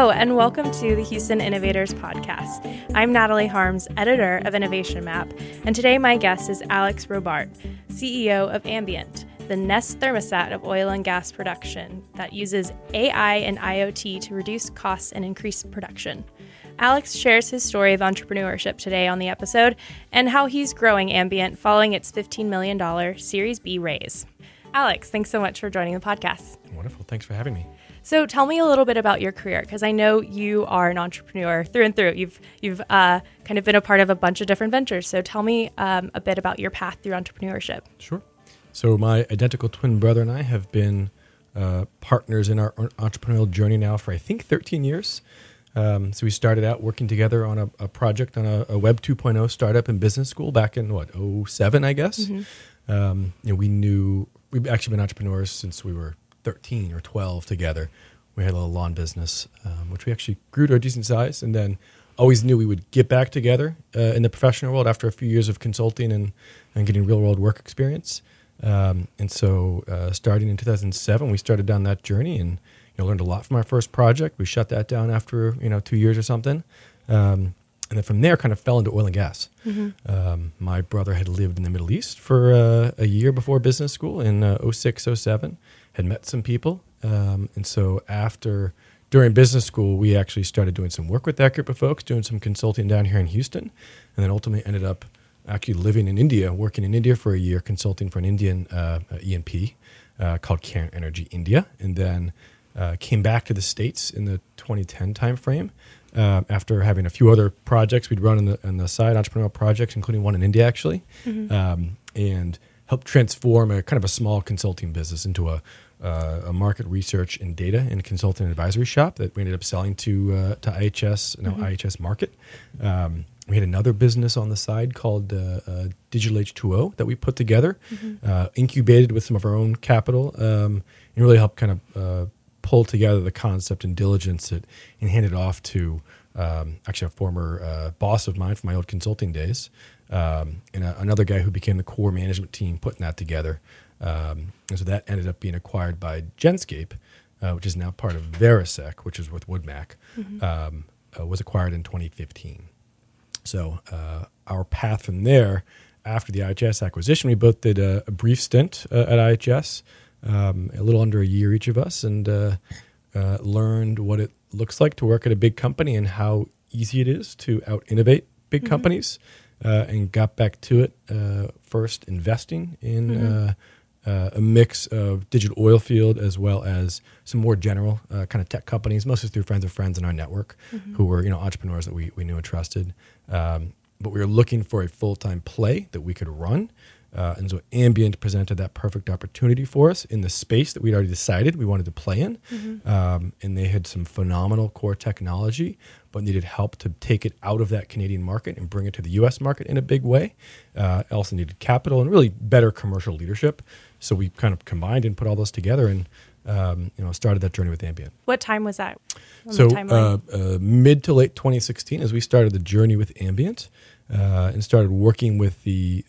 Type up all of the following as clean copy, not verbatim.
Hello, and welcome to the Houston Innovators Podcast. I'm Natalie Harms, editor of Innovation Map, and today my guest is Alex Robart, CEO of Ambient, the Nest thermostat of oil and gas production that uses AI and IoT to reduce costs and increase production. Alex shares his story of entrepreneurship today on the episode and how he's growing Ambient following its $15 million Series B raise. Alex, thanks so much for joining the podcast. Wonderful. Thanks for having me. So tell me a little bit about your career, because I know you are an entrepreneur through and through. You've kind of been a part of a bunch of different ventures. So tell me a bit about your path through entrepreneurship. Sure. So my identical twin brother and I have been partners in our entrepreneurial journey now for, I think, 13 years. So we started out working together on a project on a Web 2.0 startup in business school back in, 2007, I guess. Mm-hmm. We've actually been entrepreneurs since we were 13 or 12 together. We had a little lawn business, which we actually grew to a decent size, and then always knew we would get back together in the professional world after a few years of consulting and getting real world work experience. And so starting in 2007, we started down that journey and learned a lot from our first project. We shut that down after 2 years or something. And then from there kind of fell into oil and gas. Mm-hmm. My brother had lived in the Middle East for a year before business school in 06, 07, had met some people. And so during business school, we actually started doing some work with that group of folks, doing some consulting down here in Houston, and then ultimately ended up actually living in India, working in India for a year, consulting for an Indian E&P called Cairn Energy India, and then came back to the States in the 2010 timeframe. After having a few other projects we'd run on the side, entrepreneurial projects, including one in India, actually, and helped transform a kind of a small consulting business into a market research and data and consulting and advisory shop that we ended up selling to IHS, IHS Markit. We had another business on the side called Digital H2O that we put together, incubated with some of our own capital, and really helped kind of pull together the concept and diligence it and hand it off to actually a former boss of mine from my old consulting days, and another guy who became the core management team putting that together. And so that ended up being acquired by Genscape, which is now part of Verisec, which is with WoodMac, was acquired in 2015. So our path from there, after the IHS acquisition, we both did a brief stint at IHS, a little under a year each of us, and learned what it looks like to work at a big company and how easy it is to out-innovate big companies, and got back to it, first investing in a mix of digital oil field as well as some more general kind of tech companies, mostly through friends of friends in our network who were entrepreneurs that we knew and trusted. But we were looking for a full-time play that we could run. And so Ambient presented that perfect opportunity for us in the space that we'd already decided we wanted to play in. And they had some phenomenal core technology, but needed help to take it out of that Canadian market and bring it to the U.S. market in a big way. Also needed capital and really better commercial leadership. So we kind of combined and put all those together and started that journey with Ambient. What time was that? So mid to late 2016 as we started the journey with Ambient. And started working with the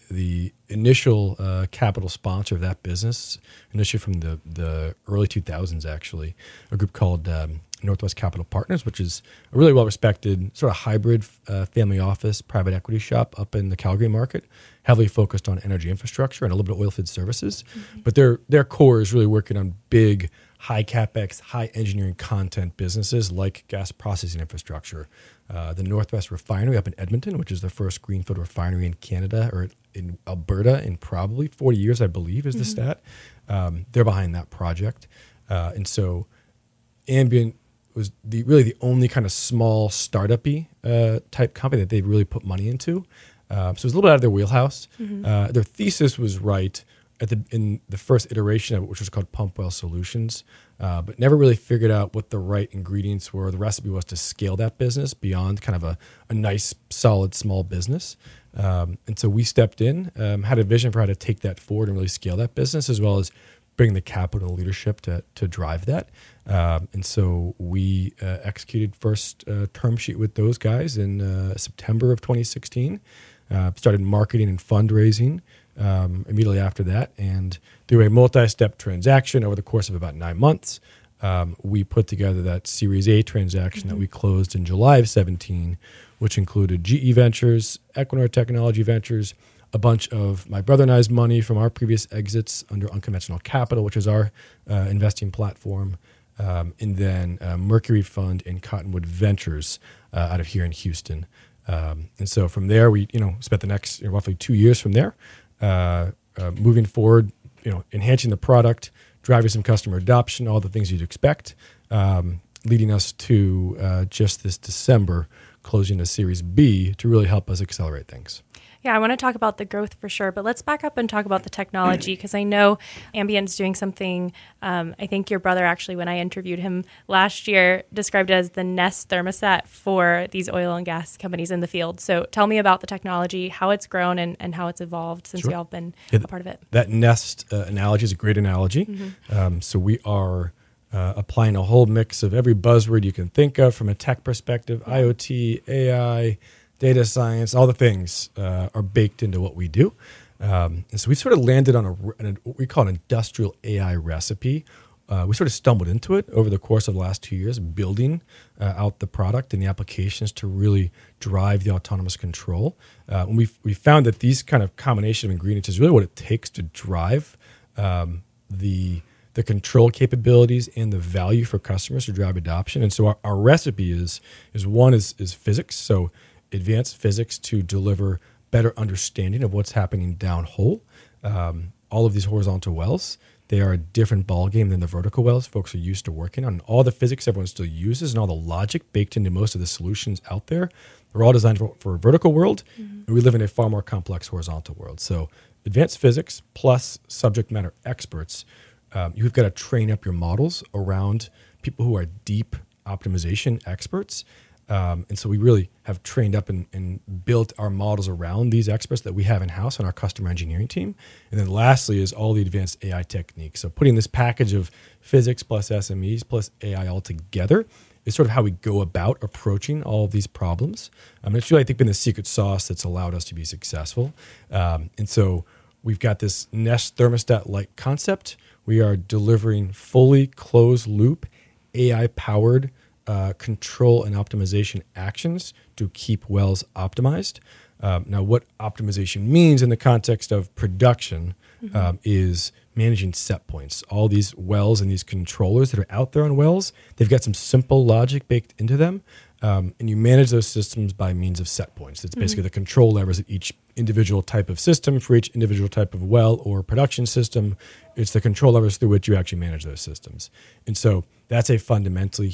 initial capital sponsor of that business, initially from the early 2000s, actually, a group called Northwest Capital Partners, which is a really well-respected sort of hybrid family office private equity shop up in the Calgary market, heavily focused on energy infrastructure and a little bit of oil field services. But their core is really working on big, high CapEx, high engineering content businesses like gas processing infrastructure. The Northwest Refinery up in Edmonton, which is the first greenfield refinery in Canada or in Alberta in probably 40 years, I believe, is the stat. They're behind that project. And so Ambient was really the only kind of small startup-y type company that they really put money into. So it was a little bit out of their wheelhouse. Their thesis was right in the first iteration of it, which was called Pump Well Solutions, but never really figured out what the right ingredients were. The recipe was to scale that business beyond kind of a nice, solid, small business. And so we stepped in, had a vision for how to take that forward and really scale that business, as well as bring the capital leadership to drive that. And so we executed first term sheet with those guys in September of 2016, started marketing and fundraising immediately after that, and through a multi-step transaction over the course of about 9 months, we put together that Series A transaction that we closed in July of 17, which included GE Ventures, Equinor Technology Ventures, a bunch of my brother and I's money from our previous exits under Unconventional Capital, which is our investing platform, and then Mercury Fund and Cottonwood Ventures out of here in Houston. And so from there, we spent the next roughly 2 years from there, moving forward, enhancing the product, driving some customer adoption, all the things you'd expect, leading us to just this December closing a Series B to really help us accelerate things. Yeah, I want to talk about the growth for sure, but let's back up and talk about the technology because I know Ambient's doing something. I think your brother actually, when I interviewed him last year, described it as the Nest thermostat for these oil and gas companies in the field. So tell me about the technology, how it's grown and how it's evolved since y'all have been a part of it. That Nest analogy is a great analogy. So we are applying a whole mix of every buzzword you can think of from a tech perspective, IoT, AI, data science, all the things are baked into what we do. And so we sort of landed on what we call an industrial AI recipe. We sort of stumbled into it over the course of the last 2 years, building out the product and the applications to really drive the autonomous control. And we found that these kind of combination of ingredients is really what it takes to drive the control capabilities and the value for customers to drive adoption. And so our recipe is physics. So advanced physics to deliver better understanding of what's happening downhole. All of these horizontal wells, they are a different ballgame than the vertical wells folks are used to working on. All the physics everyone still uses and all the logic baked into most of the solutions out there, they're all designed for a vertical world, and we live in a far more complex horizontal world. So advanced physics plus subject matter experts, you've got to train up your models around people who are deep optimization experts. And so we really have trained up and built our models around these experts that we have in-house on our customer engineering team. And then lastly is all the advanced AI techniques. So putting this package of physics plus SMEs plus AI all together is sort of how we go about approaching all of these problems. It's really, I think, been the secret sauce that's allowed us to be successful. And so we've got this Nest thermostat-like concept. We are delivering fully closed-loop, AI-powered control and optimization actions to keep wells optimized. Now, what optimization means in the context of production is managing set points. All these wells and these controllers that are out there on wells, they've got some simple logic baked into them, and you manage those systems by means of set points. It's basically the control levers at each individual type of system for each individual type of well or production system. It's the control levers through which you actually manage those systems. And so that's a fundamentally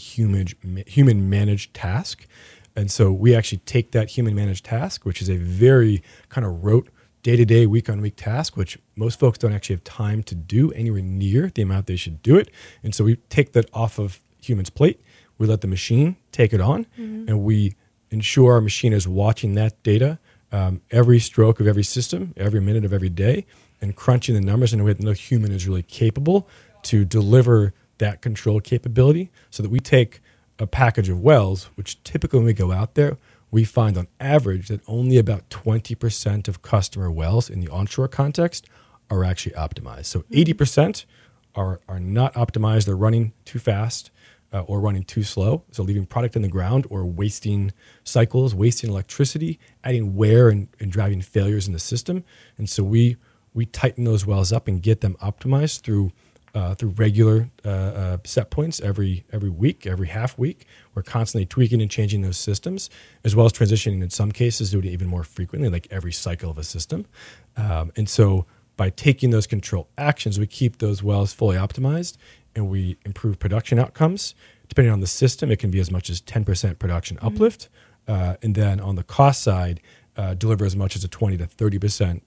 human managed task. And so we actually take that human managed task, which is a very kind of rote day-to-day, week-on-week task, which most folks don't actually have time to do anywhere near the amount they should do it. And so we take that off of humans' plate. We let the machine take it on, and we ensure our machine is watching that data every stroke of every system, every minute of every day, and crunching the numbers in a way that no human is really capable to deliver that control capability, so that we take a package of wells, which typically when we go out there, we find on average that only about 20% of customer wells in the onshore context are actually optimized. So 80% are not optimized. They're running too fast or running too slow. So leaving product in the ground or wasting cycles, wasting electricity, adding wear and driving failures in the system. And so we tighten those wells up and get them optimized through regular set points every week, every half week. We're constantly tweaking and changing those systems, as well as transitioning in some cases, doing it even more frequently, like every cycle of a system. And so by taking those control actions, we keep those wells fully optimized and we improve production outcomes. Depending on the system, it can be as much as 10% production uplift. And then on the cost side, deliver as much as a 20 to 30%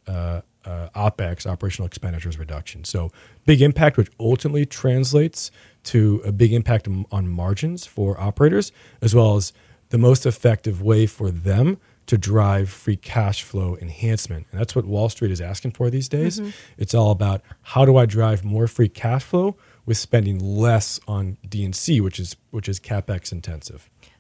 OPEX, operational expenditures reduction. So big impact, which ultimately translates to a big impact on margins for operators, as well as the most effective way for them to drive free cash flow enhancement. And that's what Wall Street is asking for these days. It's all about how do I drive more free cash flow with spending less on D&C, which is CapEx intensive.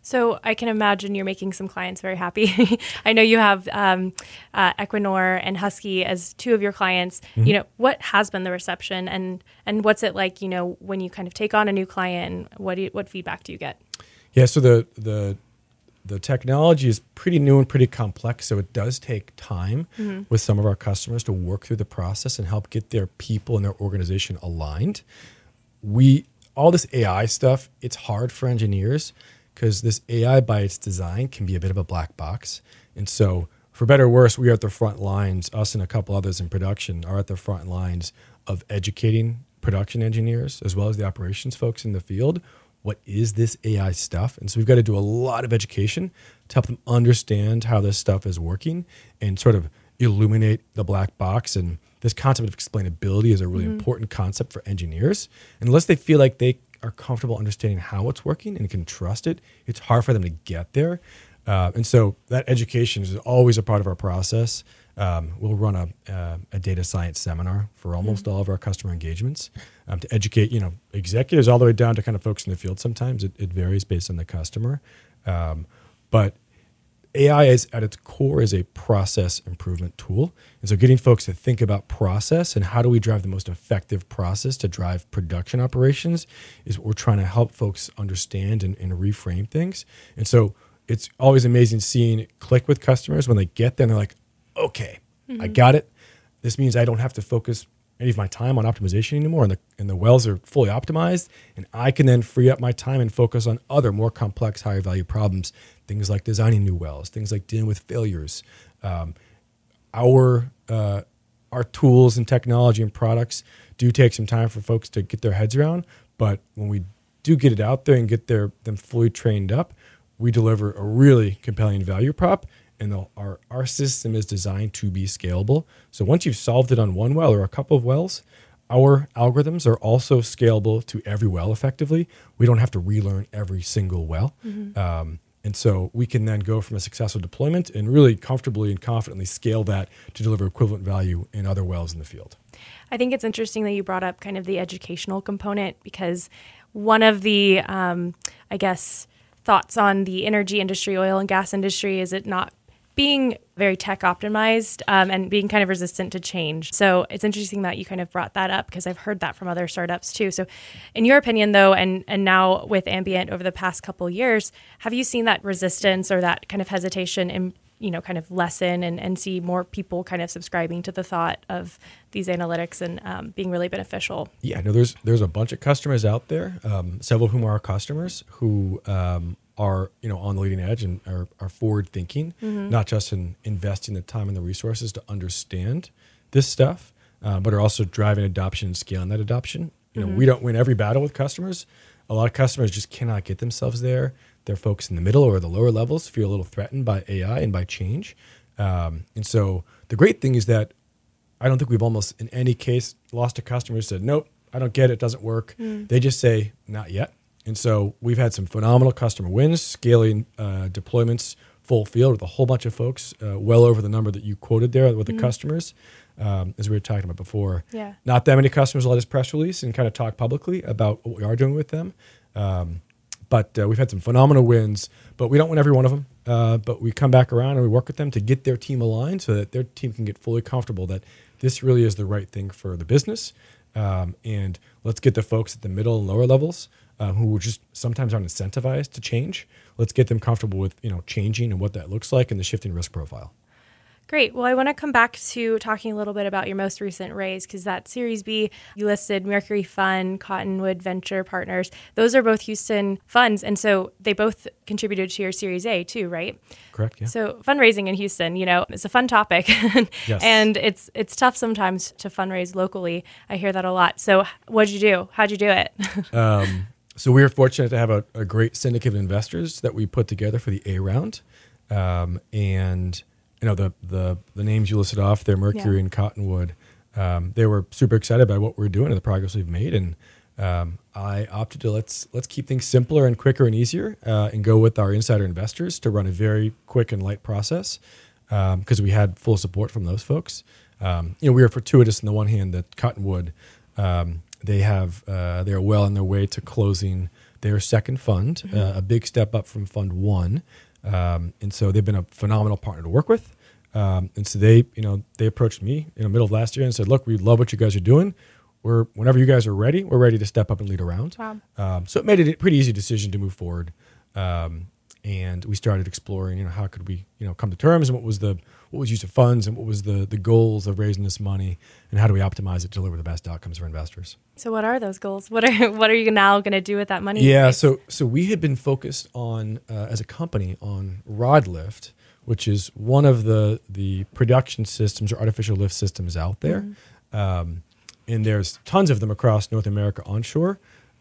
So I can imagine you're making some clients very happy. I know you have Equinor and Husky as two of your clients. Mm-hmm. What has been the reception, and what's it like, when you kind of take on a new client, what feedback do you get? Yeah, so the technology is pretty new and pretty complex, so it does take time with some of our customers to work through the process and help get their people and their organization aligned. All this AI stuff, it's hard for engineers because this AI by its design can be a bit of a black box. And so for better or worse, we are at the front lines, us and a couple others in production are at the front lines of educating production engineers as well as the operations folks in the field. What is this AI stuff? And so we've got to do a lot of education to help them understand how this stuff is working and sort of illuminate the black box. And this concept of explainability is a really important concept for engineers. And unless they feel like they are comfortable understanding how it's working and can trust it, it's hard for them to get there. And so that education is always a part of our process. We'll run a data science seminar for almost all of our customer engagements to educate, executives all the way down to kind of folks in the field. Sometimes it varies based on the customer. But AI at its core is a process improvement tool. And so getting folks to think about process and how do we drive the most effective process to drive production operations is what we're trying to help folks understand and reframe things. And so it's always amazing seeing it click with customers when they get there and they're like, okay, I got it. This means I don't have to focus any of my time on optimization anymore, and the wells are fully optimized, and I can then free up my time and focus on other more complex, higher value problems, things like designing new wells, things like dealing with failures. Our tools and technology and products do take some time for folks to get their heads around, but when we do get it out there and get them fully trained up, we deliver a really compelling value prop. And our system is designed to be scalable. So once you've solved it on one well or a couple of wells, our algorithms are also scalable to every well effectively. We don't have to relearn every single well. And so we can then go from a successful deployment and really comfortably and confidently scale that to deliver equivalent value in other wells in the field. I think it's interesting that you brought up kind of the educational component, because one of the, thoughts on the energy industry, oil and gas industry, is it not being very tech optimized and being kind of resistant to change. So it's interesting that you kind of brought that up, because I've heard that from other startups too. So in your opinion though, and now with Ambient over the past couple of years, have you seen that resistance or that kind of hesitation in, kind of lessen and see more people kind of subscribing to the thought of these analytics and being really beneficial? Yeah, no, there's a bunch of customers out there, several of whom are our customers who are on the leading edge and are forward thinking, not just in investing the time and the resources to understand this stuff, but are also driving adoption and scaling that adoption. We don't win every battle with customers. A lot of customers just cannot get themselves there. Their folks in the middle or the lower levels feel a little threatened by AI and by change. And so the great thing is that I don't think we've almost in any case lost a customer who said, nope, I don't get it, doesn't work. They just say, not yet. And so we've had some phenomenal customer wins, scaling deployments full field with a whole bunch of folks, well over the number that you quoted there with the customers, as we were talking about before. Yeah. Not that many customers let us press release and kind of talk publicly about what we are doing with them. But we've had some phenomenal wins, but we don't win every one of them. But we come back around and we work with them to get their team aligned so that their team can get fully comfortable that this really is the right thing for the business. And let's get the folks at the middle and lower levels who just sometimes aren't incentivized to change. Let's get them comfortable with changing and what that looks like and the shifting risk profile. Great. Well, I want to come back to talking a little bit about your most recent raise, because that Series B, you listed Mercury Fund, Cottonwood Venture Partners. Those are both Houston funds. And so they both contributed to your Series A too, right? Correct, yeah. So fundraising in Houston, it's a fun topic. Yes. And it's tough sometimes to fundraise locally. I hear that a lot. So what'd you do? How'd you do it? So we were fortunate to have a great syndicate of investors that we put together for the A round. And the names you listed off there, Mercury and Cottonwood, they were super excited by what we're doing and the progress we've made. And I opted to let's keep things simpler and quicker and easier and go with our insider investors to run a very quick and light process because we had full support from those folks. We were fortuitous on the one hand that Cottonwood, they are well on their way to closing their second fund, a big step up from Fund 1. And so they've been a phenomenal partner to work with. And so they approached me in the middle of last year and said, look, we love what you guys are doing. Whenever you guys are ready, we're ready to step up and lead a round. Wow. So it made it a pretty easy decision to move forward. And we started exploring, how could we, come to terms, and what was use of funds, and what was the goals of raising this money, and how do we optimize it to deliver the best outcomes for investors. So what are those goals? What are you now going to do with that money? Yeah, so we had been focused on, as a company, on rod lift, which is one of the production systems or artificial lift systems out there. And there's tons of them across North America onshore.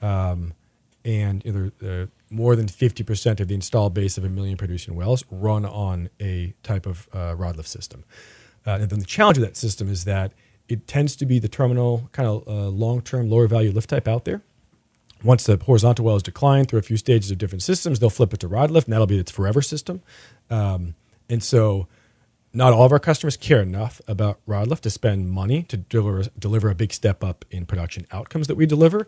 And more than 50% of the installed base of 1 million producing wells run on a type of rod lift system. And then the challenge of that system is that it tends to be the terminal kind of long-term lower value lift type out there. Once the horizontal well is declined through a few stages of different systems, they'll flip it to rod lift, and that'll be its forever system. And so not all of our customers care enough about rod lift to spend money to deliver a big step up in production outcomes that we deliver.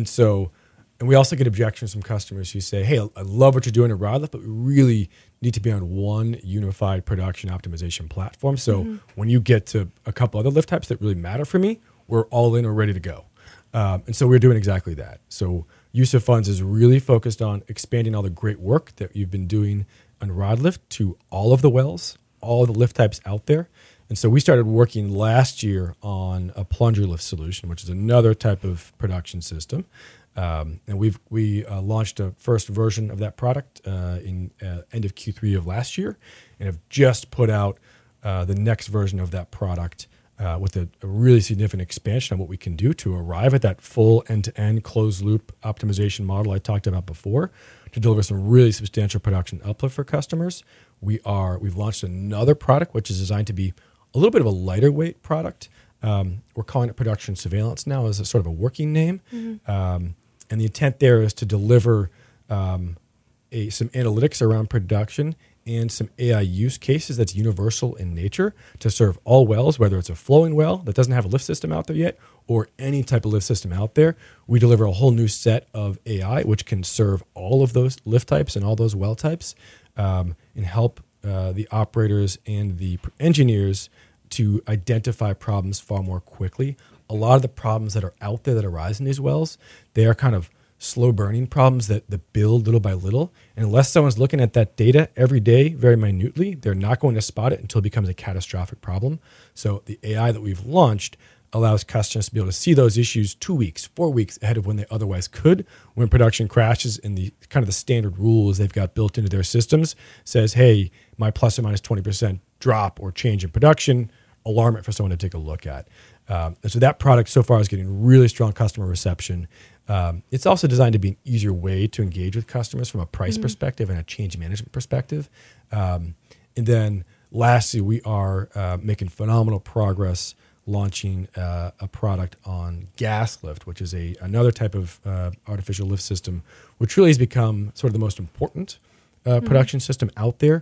And we also get objections from customers who say, hey, I love what you're doing at rod lift, but we really need to be on one unified production optimization platform. So when you get to a couple other lift types that really matter for me, we're all in, we're ready to go. And so we're doing exactly that. So use of funds is really focused on expanding all the great work that you've been doing on rod lift to all of the wells, all the lift types out there. And so we started working last year on a plunger lift solution, which is another type of production system. And we launched a first version of that product in end of Q3 of last year, and have just put out the next version of that product with a really significant expansion of what we can do to arrive at that full end-to-end closed-loop optimization model I talked about before, to deliver some really substantial production uplift for customers. We've launched another product which is designed to be a little bit of a lighter weight product. We're calling it Production Surveillance now as a sort of a working name. And the intent there is to deliver some analytics around production and some AI use cases that's universal in nature to serve all wells, whether it's a flowing well that doesn't have a lift system out there yet, or any type of lift system out there. We deliver a whole new set of AI which can serve all of those lift types and all those well types, and help the operators and the engineers to identify problems far more quickly. A lot of the problems that are out there that arise in these wells, they are kind of slow burning problems that build little by little. And unless someone's looking at that data every day very minutely, they're not going to spot it until it becomes a catastrophic problem. So the AI that we've launched allows customers to be able to see those issues 2 weeks, 4 weeks ahead of when they otherwise could. When production crashes, and the kind of the standard rules they've got built into their systems says, hey, my plus or minus 20% drop or change in production, alarm it for someone to take a look at. And so that product so far is getting really strong customer reception. It's also designed to be an easier way to engage with customers from a price perspective and a change management perspective. And then lastly, we are making phenomenal progress launching a product on gas lift, which is another type of artificial lift system, which really has become sort of the most important production system out there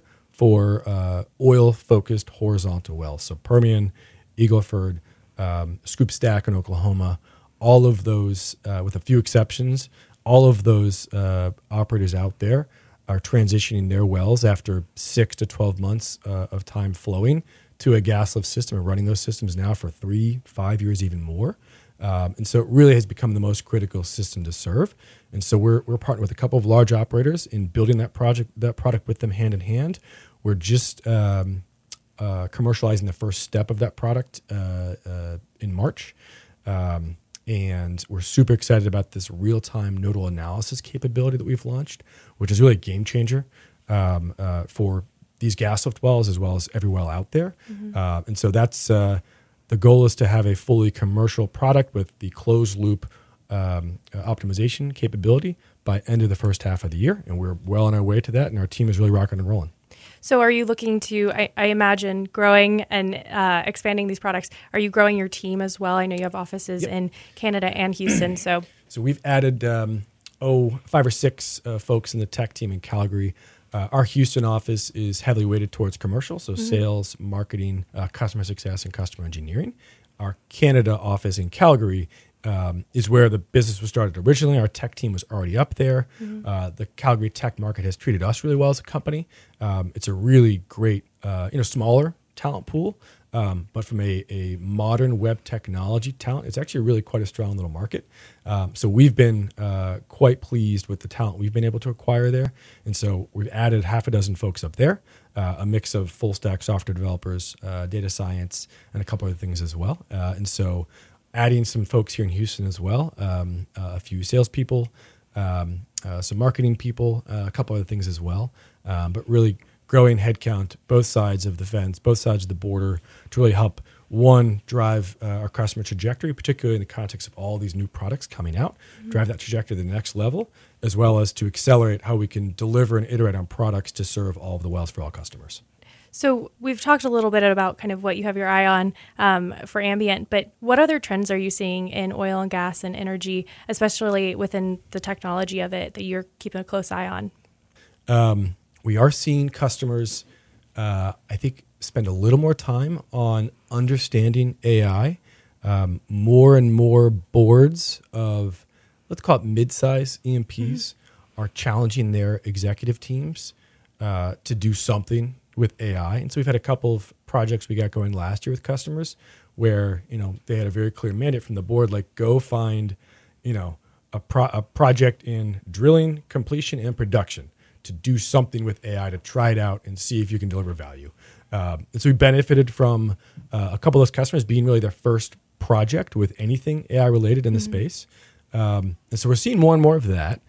for oil-focused horizontal wells. So Permian, Eagle Ford, Scoop Stack in Oklahoma, all of those, with a few exceptions, all of those operators out there are transitioning their wells after 6 to 12 months of time flowing to a gas lift system, and running those systems now for 3-5 years, even more. And so it really has become the most critical system to serve. And so we're partnering with a couple of large operators in building that product with them hand in hand. We're just commercializing the first step of that product in March. And we're super excited about this real-time nodal analysis capability that we've launched, which is really a game changer for these gas lift wells as well as every well out there. And so that's the goal, is to have a fully commercial product with the closed loop optimization capability by end of the first half of the year. And we're well on our way to that, and our team is really rocking and rolling. So are you looking to, I imagine, growing and expanding these products? Are you growing your team as well? I know you have offices in Canada and Houston. So we've added 5 or 6 folks in the tech team in Calgary. Our Houston office is heavily weighted towards commercial, so sales, marketing, customer success, and customer engineering. Our Canada office in Calgary is where the business was started originally. Our tech team was already up there. The Calgary tech market has treated us really well as a company. It's a really great, smaller talent pool, but from a modern web technology talent, it's actually really quite a strong little market. So we've been quite pleased with the talent we've been able to acquire there. And so we've added half a dozen folks up there, a mix of full stack software developers, data science, and a couple other things as well. And so adding some folks here in Houston as well, a few salespeople, some marketing people, a couple other things as well, but really growing headcount, both sides of the fence, both sides of the border, to really help, one, drive our customer trajectory, particularly in the context of all these new products coming out, drive that trajectory to the next level, as well as to accelerate how we can deliver and iterate on products to serve all of the Wells for All customers. So we've talked a little bit about kind of what you have your eye on for Ambient, but what other trends are you seeing in oil and gas and energy, especially within the technology of it, that you're keeping a close eye on? We are seeing customers, I think, spend a little more time on understanding AI. More and more boards of, let's call it mid-size E&Ps, are challenging their executive teams to do something with AI. And so we've had a couple of projects we got going last year with customers where, they had a very clear mandate from the board, like go find, a project in drilling, completion, and production to do something with AI to try it out and see if you can deliver value. And so we benefited from a couple of those customers being really their first project with anything AI related in the space. And so we're seeing more and more of that.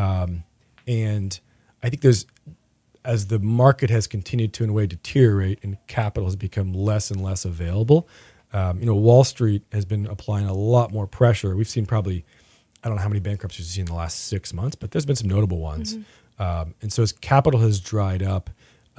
And I think as the market has continued to, in a way, deteriorate and capital has become less and less available, Wall Street has been applying a lot more pressure. We've seen probably, I don't know how many bankruptcies we've seen in the last 6 months, but there's been some notable ones. And so as capital has dried up,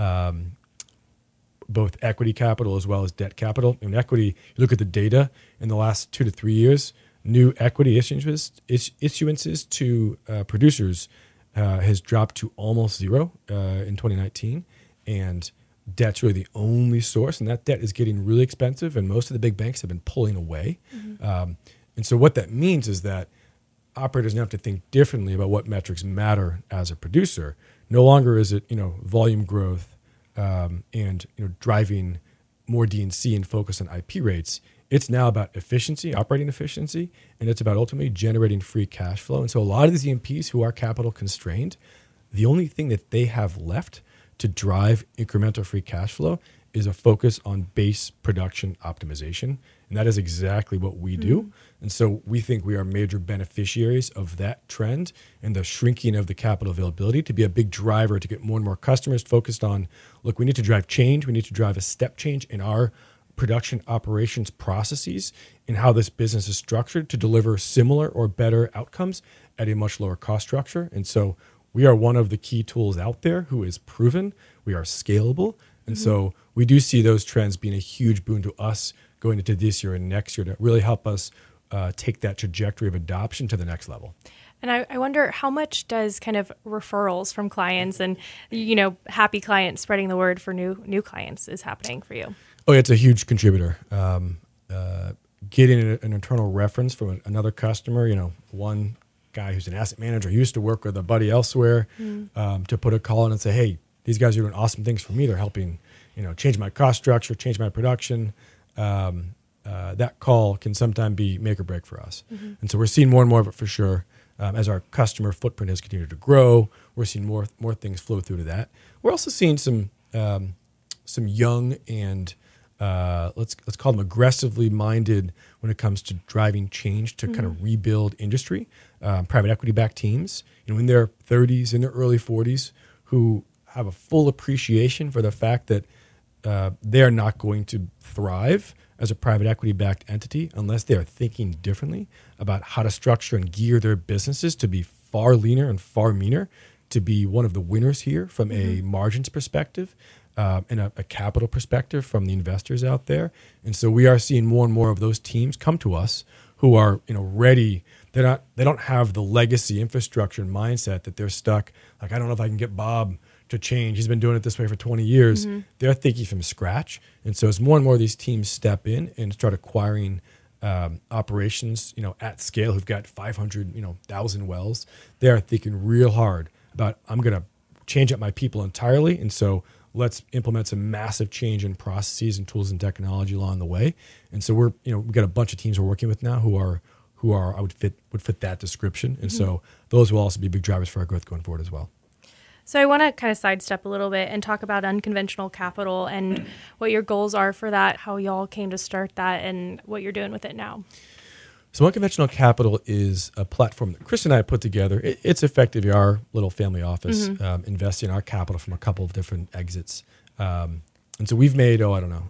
both equity capital as well as debt capital. In equity, you look at the data in the last 2 to 3 years, new equity issuances to producers has dropped to almost zero in 2019, and debt's really the only source, and that debt is getting really expensive, and most of the big banks have been pulling away. And so what that means is that operators now have to think differently about what metrics matter as a producer. No longer is it volume growth and driving more D&C and focus on IP rates. It's now about efficiency, operating efficiency, and it's about ultimately generating free cash flow. And so a lot of these E&Ps who are capital constrained, the only thing that they have left to drive incremental free cash flow is a focus on base production optimization. And that is exactly what we do. And so we think we are major beneficiaries of that trend and the shrinking of the capital availability to be a big driver to get more and more customers focused on, look, we need to drive change. We need to drive a step change in our production operations processes and how this business is structured to deliver similar or better outcomes at a much lower cost structure. And so we are one of the key tools out there who is proven. We are scalable. And so we do see those trends being a huge boon to us going into this year and next year to really help us take that trajectory of adoption to the next level. And I wonder, how much does kind of referrals from clients and, happy clients spreading the word for new clients is happening for you? Oh, it's a huge contributor. Getting an internal reference from another customer, one guy who's an asset manager used to work with a buddy elsewhere, to put a call in and say, hey, these guys are doing awesome things for me. They're helping, change my cost structure, change my production. That call can sometimes be make or break for us. And so we're seeing more and more of it for sure. As our customer footprint has continued to grow, we're seeing more things flow through to that. We're also seeing some young and let's call them aggressively minded when it comes to driving change to kind of rebuild industry. Private equity backed teams, in their 30s, in their early 40s, who have a full appreciation for the fact that they are not going to thrive as a private equity backed entity unless they are thinking differently about how to structure and gear their businesses to be far leaner and far meaner, to be one of the winners here from a margins perspective. And a capital perspective from the investors out there. And so we are seeing more and more of those teams come to us who are, ready. They don't have the legacy infrastructure and mindset that they're stuck. Like, I don't know if I can get Bob to change. He's been doing it this way for 20 years. They're thinking from scratch. And so as more and more of these teams step in and start acquiring operations, at scale who've got 500, 1,000 wells. They are thinking real hard about, I'm going to change up my people entirely. And so let's implement some massive change in processes and tools and technology along the way. And so we've got a bunch of teams we're working with now who are I would fit that description. And so those will also be big drivers for our growth going forward as well. So I want to kind of sidestep a little bit and talk about unconventional capital and what your goals are for that, how y'all came to start that, and what you're doing with it now. So unconventional capital is a platform that Chris and I put together. It's effectively our little family office investing our capital from a couple of different exits. And so we've made,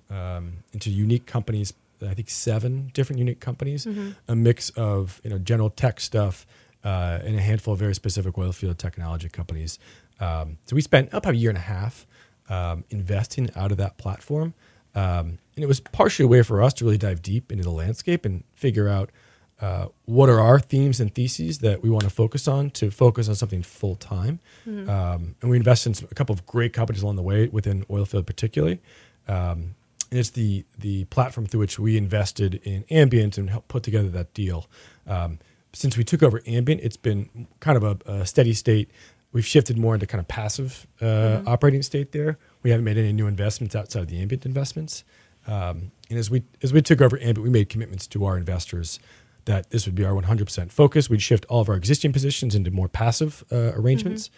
into unique companies, I think 7 different unique companies, a mix of general tech stuff and a handful of very specific oil field technology companies. So we spent about a year and a half investing out of that platform. And it was partially a way for us to really dive deep into the landscape and figure out what are our themes and theses that we want to focus on something full time. And we invested in a couple of great companies along the way within oil field particularly. And it's the platform through which we invested in Ambient and helped put together that deal. Since we took over Ambient, it's been kind of a steady state. We've shifted more into kind of passive operating state there. We haven't made any new investments outside of the Ambient investments. And as we took over Ambient, we made commitments to our investors that this would be our 100% focus. We'd shift all of our existing positions into more passive arrangements.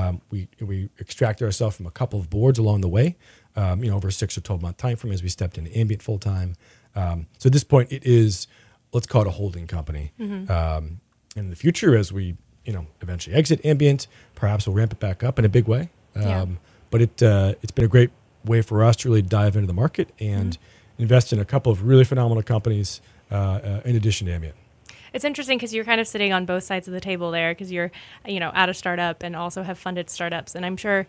We extracted ourselves from a couple of boards along the way, over a 6 or 12 month time frame as we stepped into Ambient full time. So at this point, it is, let's call it a holding company. In the future, as we eventually exit Ambient, perhaps we'll ramp it back up in a big way. But it's been a great way for us to really dive into the market and invest in a couple of really phenomenal companies in addition to Ambient. It's interesting because you're kind of sitting on both sides of the table there because you're, at a startup and also have funded startups. And I'm sure,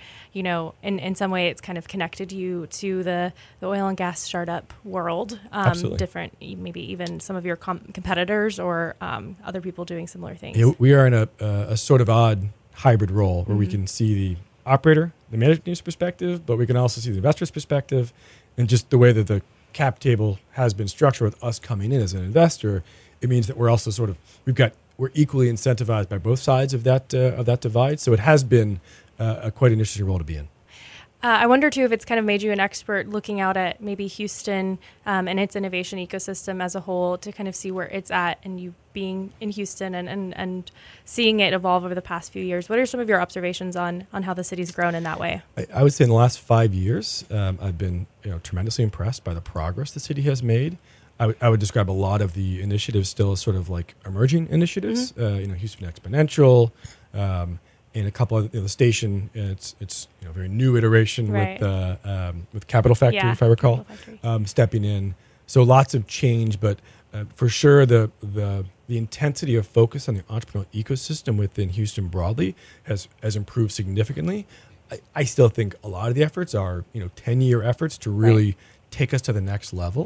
in some way it's kind of connected you to the oil and gas startup world. Absolutely. Different, maybe even some of your competitors or other people doing similar things. Yeah, we are in a sort of odd hybrid role where we can see the operator, the management team's perspective, but we can also see the investor's perspective, and just the way that the cap table has been structured with us coming in as an investor. It means that we're also we're equally incentivized by both sides of that divide. So it has been quite an interesting role to be in. I wonder, too, if it's kind of made you an expert looking out at maybe Houston and its innovation ecosystem as a whole to kind of see where it's at, and you being in Houston and seeing it evolve over the past few years. What are some of your observations on how the city's grown in that way? I would say in the last 5 years, I've been tremendously impressed by the progress the city has made. I would describe a lot of the initiatives still as sort of like emerging initiatives. Houston Exponential, and a couple of the station. It's very new iteration with Capital Factory, if I recall, stepping in. So lots of change, but for sure the intensity of focus on the entrepreneurial ecosystem within Houston broadly has improved significantly. I still think a lot of the efforts are 10-year efforts to really take us to the next level.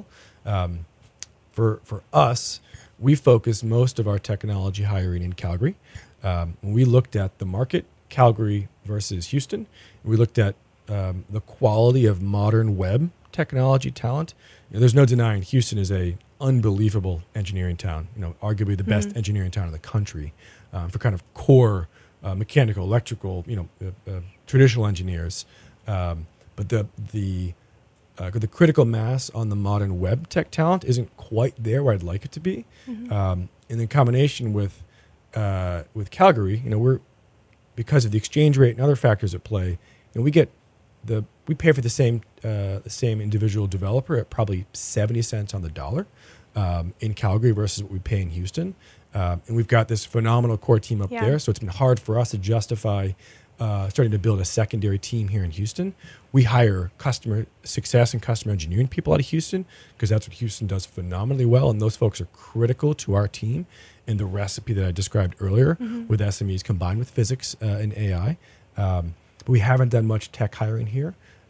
For us, we focus most of our technology hiring in Calgary. When we looked at the market, Calgary versus Houston, we looked at the quality of modern web technology talent. There's no denying Houston is a unbelievable engineering town. Arguably the best engineering town in the country for kind of core mechanical, electrical, traditional engineers. But the critical mass on the modern web tech talent isn't quite there where I'd like it to be. And in combination with Calgary, because of the exchange rate and other factors at play, we pay for the same individual developer at probably 70 cents on the dollar in Calgary versus what we pay in Houston. And we've got this phenomenal core team up there, so it's been hard for us to justify starting to build a secondary team here in Houston. We hire customer success and customer engineering people out of Houston because that's what Houston does phenomenally well, and those folks are critical to our team and the recipe that I described earlier with SMEs combined with physics and AI. But we haven't done much tech hiring here.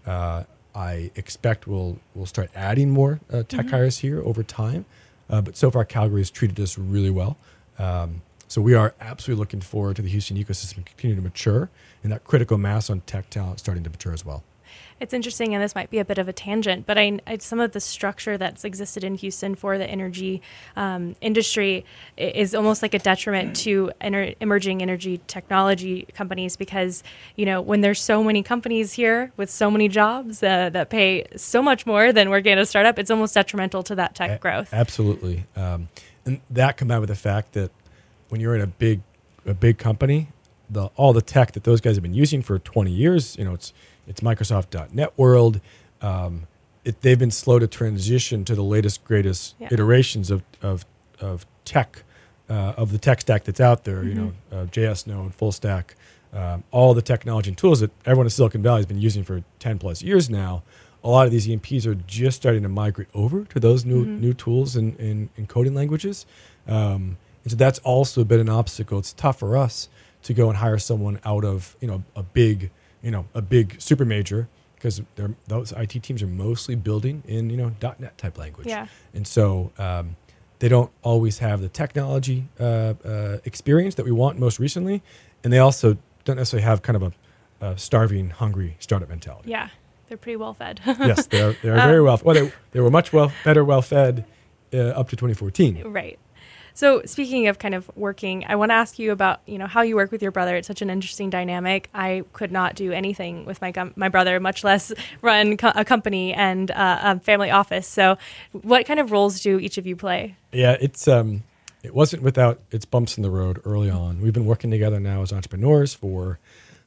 I expect we'll start adding more tech hires here over time. But so far, Calgary has treated us really well. So we are absolutely looking forward to the Houston ecosystem continuing to mature, and that critical mass on tech talent starting to mature as well. It's interesting, and this might be a bit of a tangent, but some of the structure that's existed in Houston for the energy industry is almost like a detriment to emerging energy technology companies because, when there's so many companies here with so many jobs that pay so much more than working at a startup, it's almost detrimental to that tech growth. Absolutely. And that combined with the fact that when you're in a big company, all the tech that those guys have been using for 20 years, it's Microsoft.NET World. They've been slow to transition to the latest, greatest iterations of tech, of the tech stack that's out there. JS, Node, full stack, all the technology and tools that everyone in Silicon Valley has been using for 10 plus years now. A lot of these EMPs are just starting to migrate over to those new tools and coding languages. And so that's also been an obstacle. It's tough for us to go and hire someone out of a big super major because those IT teams are mostly building in .NET type language. Yeah. And so they don't always have the technology experience that we want most recently, and they also don't necessarily have kind of a starving, hungry startup mentality. Yeah. They're pretty well fed. Yes, they are very well. Well, they were much better well fed up to 2014. Right. So speaking of kind of working, I want to ask you about how you work with your brother. It's such an interesting dynamic. I could not do anything with my brother, much less run a company and a family office. So, what kind of roles do each of you play? Yeah, it wasn't without its bumps in the road early on. We've been working together now as entrepreneurs for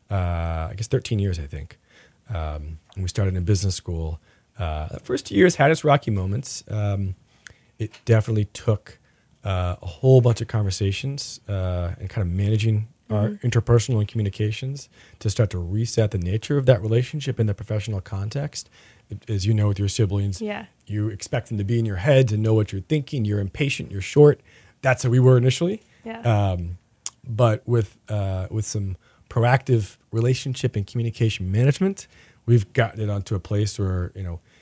13 years, I think. And we started in business school. The first 2 years had its rocky moments. It definitely took a whole bunch of conversations and kind of managing our interpersonal and communications to start to reset the nature of that relationship in the professional context. As you know, with your siblings, you expect them to be in your head, to know what you're thinking. You're impatient. You're short. That's how we were initially. Yeah. But with some proactive relationship and communication management, we've gotten it onto a place where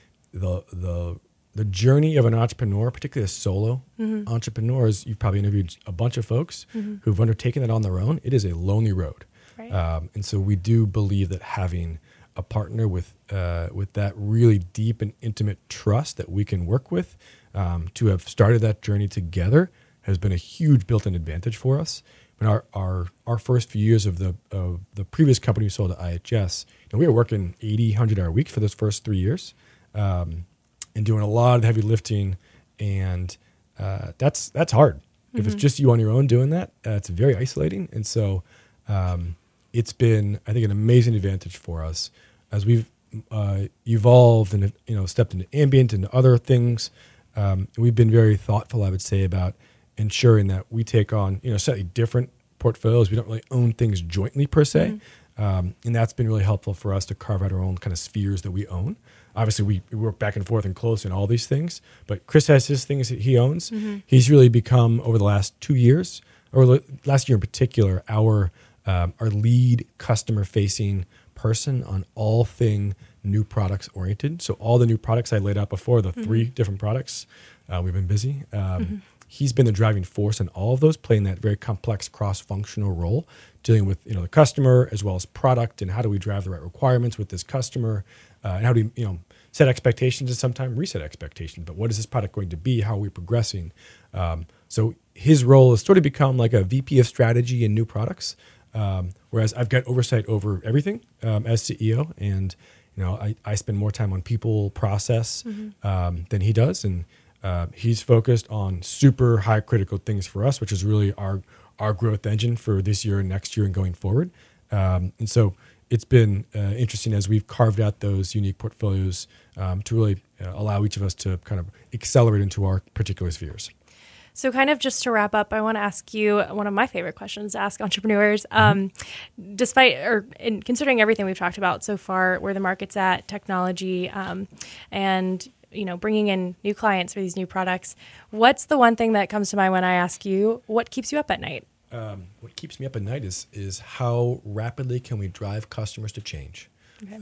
the journey of an entrepreneur, particularly a solo entrepreneurs, you've probably interviewed a bunch of folks who've undertaken it on their own. It is a lonely road, right. And so we do believe that having a partner with that really deep and intimate trust that we can work with to have started that journey together has been a huge built-in advantage for us. And our first few years of the previous company we sold to IHS, we were working 80, 100-hour weeks for those first 3 years and doing a lot of heavy lifting. And that's hard. If it's just you on your own doing that, it's very isolating. And so it's been, I think, an amazing advantage for us as we've evolved and stepped into ambient and other things. We've been very thoughtful, I would say, about ensuring that we take on slightly different portfolios. We don't really own things jointly per se, and that's been really helpful for us to carve out our own kind of spheres that we own. Obviously, we work back and forth and close in all these things, but Chris has his things that he owns. He's really become, over the last 2 years, or last year in particular, our lead customer-facing person on all thing new products oriented. So all the new products I laid out before, the 3 different products, we've been busy. He's been the driving force in all of those, playing that very complex cross-functional role, dealing with the customer as well as product, and how do we drive the right requirements with this customer, and how do we set expectations and sometimes reset expectations. But what is this product going to be? How are we progressing? So his role has sort of become like a VP of strategy and new products, whereas I've got oversight over everything as CEO, and I spend more time on people, process than he does, and he's focused on super high critical things for us, which is really our growth engine for this year and next year and going forward. And so it's been interesting as we've carved out those unique portfolios to really allow each of us to kind of accelerate into our particular spheres. So kind of just to wrap up, I want to ask you one of my favorite questions to ask entrepreneurs. Considering everything we've talked about so far, where the market's at, technology, and bringing in new clients for these new products, what's the one thing that comes to mind when I ask you, what keeps you up at night? What keeps me up at night is how rapidly can we drive customers to change? Okay.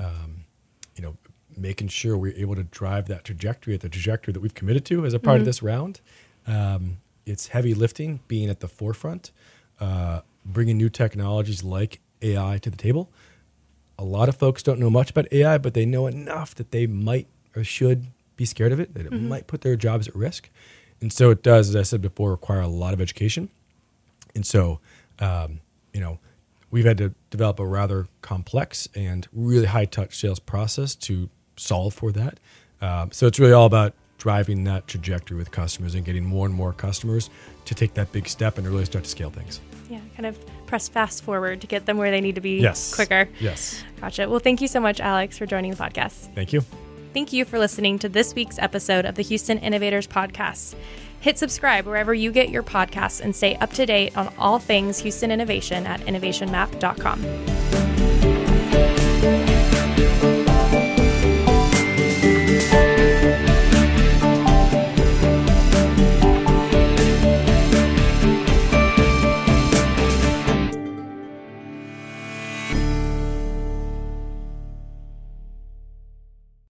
Making sure we're able to drive that trajectory at the trajectory that we've committed to as a part of this round. It's heavy lifting, being at the forefront, bringing new technologies like AI to the table. a lot of folks don't know much about AI, but they know enough that they might or should be scared of it, that it might put their jobs at risk. And so it does, as I said before, require a lot of education. And so, we've had to develop a rather complex and really high-touch sales process to solve for that. So it's really all about driving that trajectory with customers and getting more and more customers to take that big step and to really start to scale things. Yeah, kind of press fast forward to get them where they need to be quicker. Yes. Gotcha. Well, thank you so much, Alex, for joining the podcast. Thank you. Thank you for listening to this week's episode of the Houston Innovators Podcast. Hit subscribe wherever you get your podcasts and stay up to date on all things Houston innovation at innovationmap.com.